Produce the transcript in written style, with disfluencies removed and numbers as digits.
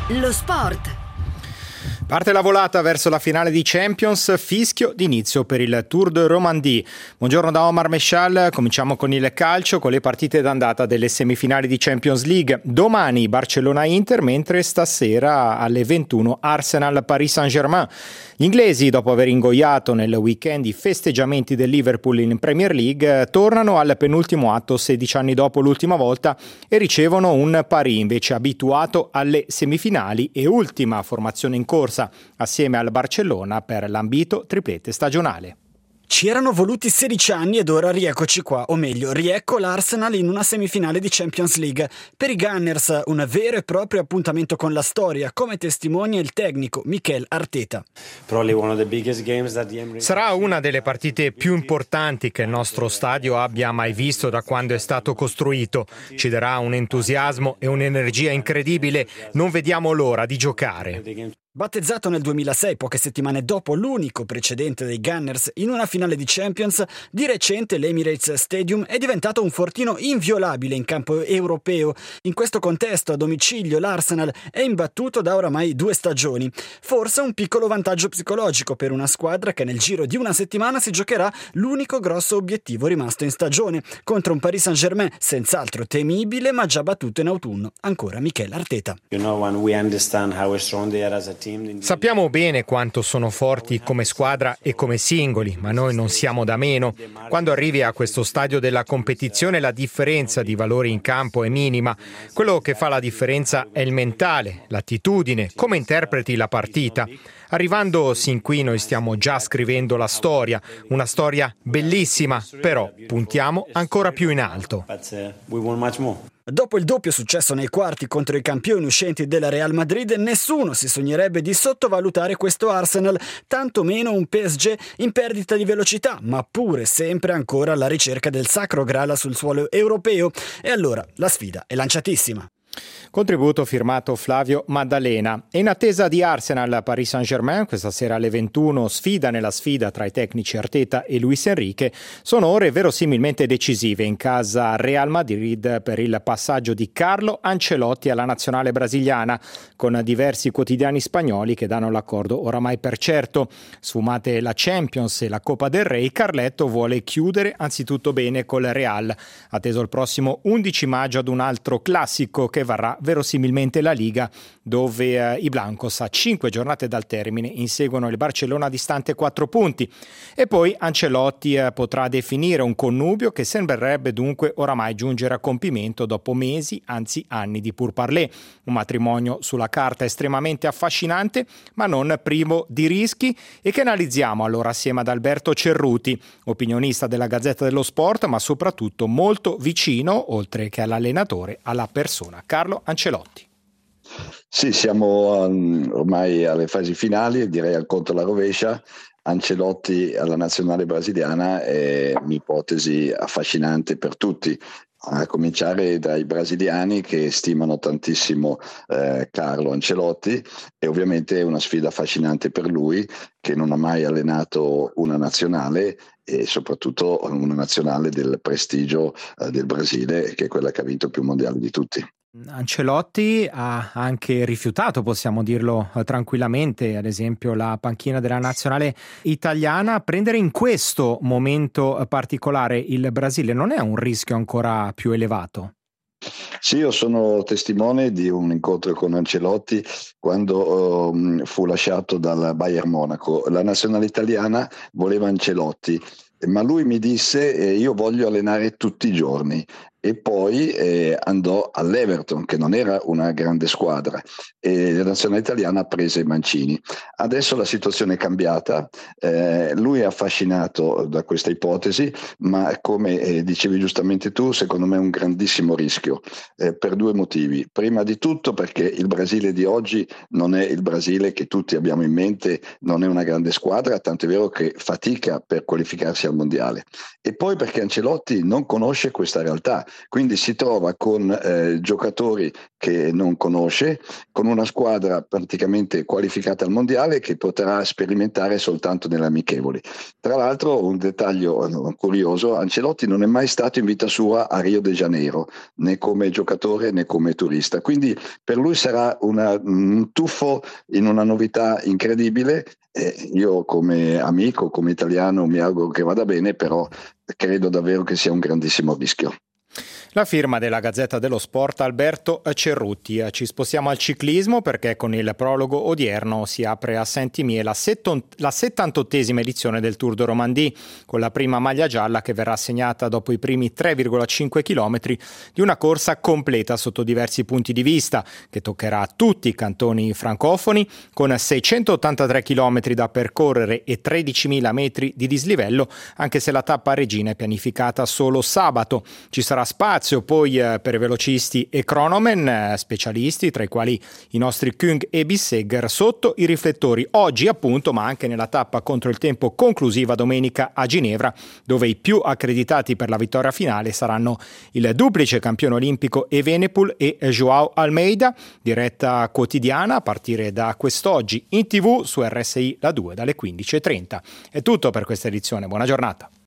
Lo sport. Parte la volata verso la finale di Champions, fischio d'inizio per il Tour de Romandie. Buongiorno da Omar Meshal, cominciamo con il calcio, con le partite d'andata delle semifinali di Champions League. Domani Barcellona-Inter, mentre stasera alle 21 Arsenal-Paris Saint-Germain. Gli inglesi, dopo aver ingoiato nel weekend i festeggiamenti del Liverpool in Premier League, tornano al penultimo atto 16 anni dopo l'ultima volta e ricevono un Paris invece abituato alle semifinali e ultima formazione in corsa assieme al Barcellona per l'ambito triplete stagionale. Ci erano voluti 16 anni ed ora rieccoci qua, o meglio, riecco l'Arsenal in una semifinale di Champions League. Per i Gunners un vero e proprio appuntamento con la storia, come testimonia il tecnico Mikel Arteta. Sarà una delle partite più importanti che il nostro stadio abbia mai visto da quando è stato costruito. Ci darà un entusiasmo e un'energia incredibile, non vediamo l'ora di giocare. Battezzato nel 2006, poche settimane dopo l'unico precedente dei Gunners in una finale di Champions, di recente l'Emirates Stadium è diventato un fortino inviolabile in campo europeo. In questo contesto, a domicilio, l'Arsenal è imbattuto da oramai 2 stagioni. Forse un piccolo vantaggio psicologico per una squadra che nel giro di una settimana si giocherà l'unico grosso obiettivo rimasto in stagione, contro un Paris Saint-Germain senz'altro temibile ma già battuto in autunno. Ancora Mikel Arteta. Sappiamo bene quanto sono forti come squadra e come singoli, ma noi non siamo da meno. Quando arrivi a questo stadio della competizione la differenza di valori in campo è minima. Quello che fa la differenza è il mentale, l'attitudine, come interpreti la partita. Arrivando sin qui noi stiamo già scrivendo la storia, una storia bellissima, però puntiamo ancora più in alto. Dopo il doppio successo nei quarti contro i campioni uscenti della Real Madrid, nessuno si sognerebbe di sottovalutare questo Arsenal, tanto meno un PSG in perdita di velocità, ma pure sempre ancora alla ricerca del sacro Graal sul suolo europeo. E allora la sfida è lanciatissima. Contributo firmato Flavio Maddalena. E in attesa di Arsenal Paris Saint-Germain, questa sera alle 21, sfida nella sfida tra i tecnici Arteta e Luis Enrique, sono ore verosimilmente decisive in casa Real Madrid per il passaggio di Carlo Ancelotti alla nazionale brasiliana, con diversi quotidiani spagnoli che danno l'accordo oramai per certo. Sfumate la Champions e la Coppa del Re, Carletto vuole chiudere anzitutto bene col Real, atteso il prossimo 11 maggio ad un altro classico che varrà verosimilmente la Liga, dove i Blancos a 5 giornate dal termine inseguono il Barcellona distante 4 punti. E poi Ancelotti potrà definire un connubio che sembrerebbe dunque oramai giungere a compimento dopo mesi, anzi anni di pourparlers. Un matrimonio sulla carta estremamente affascinante, ma non privo di rischi, e che analizziamo allora assieme ad Alberto Cerruti, opinionista della Gazzetta dello Sport, ma soprattutto molto vicino, oltre che all'allenatore, alla persona Carlo Ancelotti. Sì, siamo ormai alle fasi finali, direi al conto alla rovescia. Ancelotti alla nazionale brasiliana è un'ipotesi affascinante per tutti, a cominciare dai brasiliani che stimano tantissimo Carlo Ancelotti, e ovviamente è una sfida affascinante per lui, che non ha mai allenato una nazionale, e soprattutto una nazionale del prestigio del Brasile, che è quella che ha vinto più mondiali di tutti. Ancelotti ha anche rifiutato, possiamo dirlo tranquillamente, ad esempio la panchina della nazionale italiana. Prendere in questo momento particolare il Brasile non è un rischio ancora più elevato? Sì, io sono testimone di un incontro con Ancelotti quando fu lasciato dal Bayern Monaco. La nazionale italiana voleva Ancelotti, ma lui mi disse io voglio allenare tutti i giorni. E poi andò all'Everton, che non era una grande squadra, e la nazionale italiana prese Mancini. Adesso la situazione è cambiata, lui è affascinato da questa ipotesi, ma come dicevi giustamente tu, secondo me è un grandissimo rischio, per 2 motivi. Prima di tutto perché il Brasile di oggi non è il Brasile che tutti abbiamo in mente, non è una grande squadra, tanto è vero che fatica per qualificarsi al mondiale. E poi perché Ancelotti non conosce questa realtà. quindi si trova con giocatori che non conosce, con una squadra praticamente qualificata al mondiale che potrà sperimentare soltanto nelle amichevoli. Tra l'altro, un dettaglio curioso: Ancelotti non è mai stato in vita sua a Rio de Janeiro, né come giocatore né come turista, quindi per lui sarà un tuffo in una novità incredibile. Io come amico, come italiano, mi auguro che vada bene, però credo davvero che sia un grandissimo rischio. La firma della Gazzetta dello Sport, Alberto Cerruti. Ci spostiamo al ciclismo perché con il prologo odierno si apre a Saint-Imier la 78esima edizione del Tour de Romandie, con la prima maglia gialla che verrà assegnata dopo i primi 3,5 chilometri di una corsa completa sotto diversi punti di vista, che toccherà tutti i cantoni francofoni, con 683 chilometri da percorrere e 13.000 metri di dislivello, anche se la tappa regina è pianificata solo sabato. Ci sarà spazio poi per velocisti e cronomen, specialisti, tra i quali i nostri Kung e Bissegger, sotto i riflettori oggi appunto, ma anche nella tappa contro il tempo conclusiva domenica a Ginevra, dove i più accreditati per la vittoria finale saranno il duplice campione olimpico Evenepoel e Joao Almeida. Diretta quotidiana a partire da quest'oggi in TV su RSI La 2 dalle 15:30. È tutto per questa edizione, buona giornata.